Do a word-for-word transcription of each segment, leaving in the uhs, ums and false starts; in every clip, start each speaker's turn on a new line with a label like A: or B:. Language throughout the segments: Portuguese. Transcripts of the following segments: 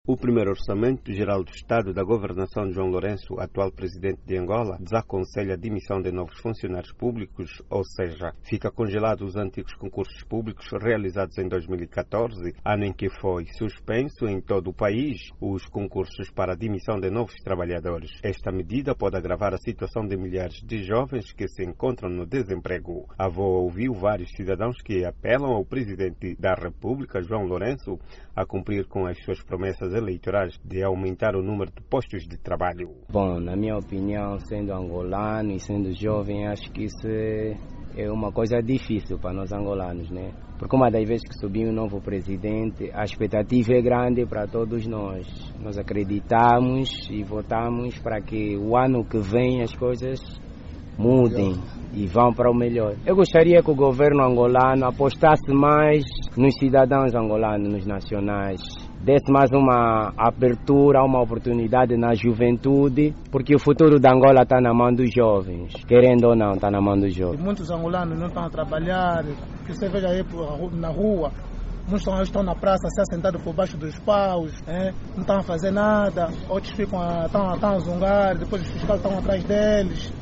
A: O primeiro Orçamento Geral do Estado da Governação de João Lourenço, atual presidente de Angola, desaconselha a demissão de novos funcionários públicos, ou seja, fica congelado os antigos concursos públicos realizados em dois mil e catorze, ano em que foi suspenso em todo o país os concursos para a demissão de novos trabalhadores. Esta medida pode agravar a situação de milhares de jovens que se encontram no desemprego. A Avó ouviu vários cidadãos que apelam ao presidente da República, João Lourenço, a cumprir com as suas promessas eleitorais de aumentar o número de postos de trabalho.
B: Bom, na minha opinião, sendo angolano e sendo jovem, acho que isso é uma coisa difícil para nós angolanos, né? Porque uma das vezes que subiu um novo presidente, a expectativa é grande para todos nós. Nós acreditamos e votamos para que o ano que vem as coisas mudem e vão para o melhor. Eu gostaria que o governo angolano apostasse mais nos cidadãos angolanos, nos nacionais, desse mais uma abertura, uma oportunidade na juventude, porque o futuro da Angola está na mão dos jovens, querendo ou não, está na mão dos jovens.
C: E muitos angolanos não estão a trabalhar, que você veja aí na rua, muitos estão na praça, se assentados por baixo dos paus, é? Não estão a fazer nada, outros ficam a, estão, estão a zungar, depois os fiscais estão atrás deles.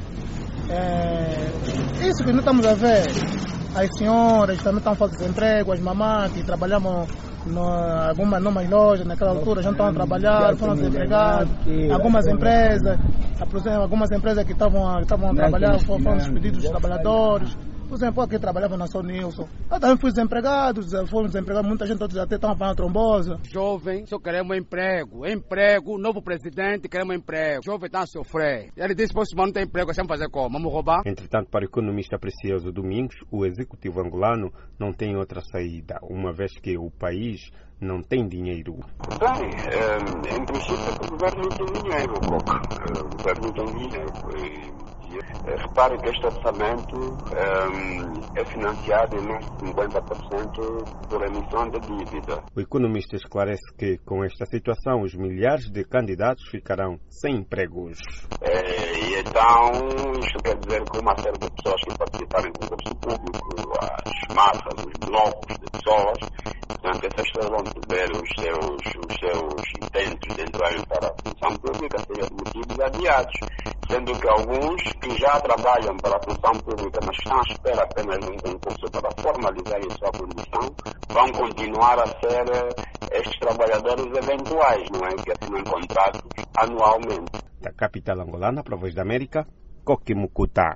C: É, isso que nós estamos a ver, as senhoras também estão fazendo desemprego, as mamães que trabalhavam em algumas numas lojas naquela altura já não estão a trabalhar, foram desempregados, algumas empresas, algumas empresas que estavam, estavam a trabalhar foram despedidos dos trabalhadores. Por exemplo, aqui trabalhava na São Nilson. Eu também fui desempregado, foram desempregados, muita gente outros até estão fazendo trombose.
D: Jovem, só queremos emprego. Emprego, novo presidente, queremos emprego. Jovem está a sofrer. Ele disse que não tem emprego, vamos fazer como? Vamos roubar?
A: Entretanto, para o economista Precioso Domingos, o executivo angolano não tem outra saída, uma vez que o país não tem dinheiro.
E: Bem, é, em princípio o governo não tem dinheiro, o governo não tem dinheiro. Repare que este orçamento um, é financiado em mais de cinquenta por cento por emissão de dívida.
A: O economista esclarece que, com esta situação, os milhares de candidatos ficarão sem empregos.
E: É, e então, isto quer dizer que uma série de pessoas que participaram em concurso público, as massas, os blocos de pessoas, portanto, essas pessoas vão ver os seus, os seus intentos de entrarem para a função pública serem admitidos adiados, sendo que alguns que já trabalham para a função pública, mas estão à espera apenas de um concurso para formalizarem sua condição, vão continuar a ser estes trabalhadores eventuais, não é? Que assinam contratos anualmente.
A: Da capital angolana, para a Voz da América, Coquimucuta.